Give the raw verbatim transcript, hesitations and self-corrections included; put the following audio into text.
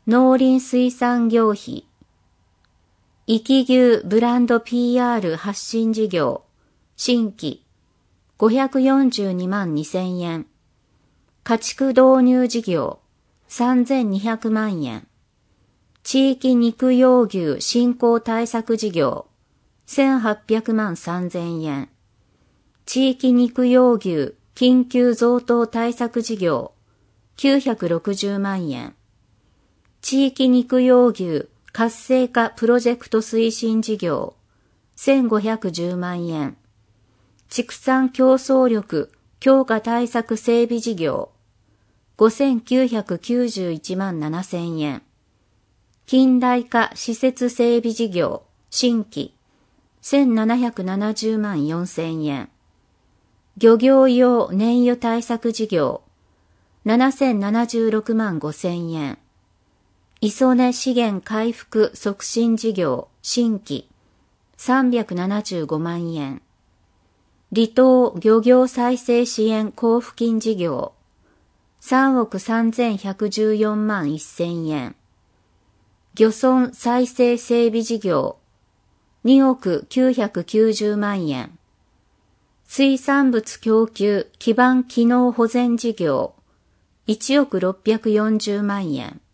農林水産業費。生き牛ブランド ピーアール 発信事業、新規、ごひゃくよんじゅうにまんにせんえん。家畜導入事業、さんぜんにひゃくまんえん。地域肉用牛振興対策事業、せんはっぴゃくまんさんぜんえん。地域肉用牛緊急増頭対策事業、きゅうひゃくろくじゅうまんえん。地域肉用牛活性化プロジェクト推進事業、せんごひゃくじゅうまんえん。畜産競争力強化対策整備事業、ごせんきゅうひゃくきゅうじゅういちまんななせんえん。近代化施設整備事業、新規、せんななひゃくななじゅうまんよんせんえん。漁業用燃油対策事業、ななせんななじゅうろくまんごせんえん。磯根資源回復促進事業、新規、さんびゃくななじゅうごまんえん。離島漁業再生支援交付金事業、さんおくさんぜんひゃくじゅうよんまんせんえん。漁村再生整備事業、におくきゅうひゃくきゅうじゅうまんえん。水産物供給基盤機能保全事業、いちおくろっぴゃくよんじゅうまんえん。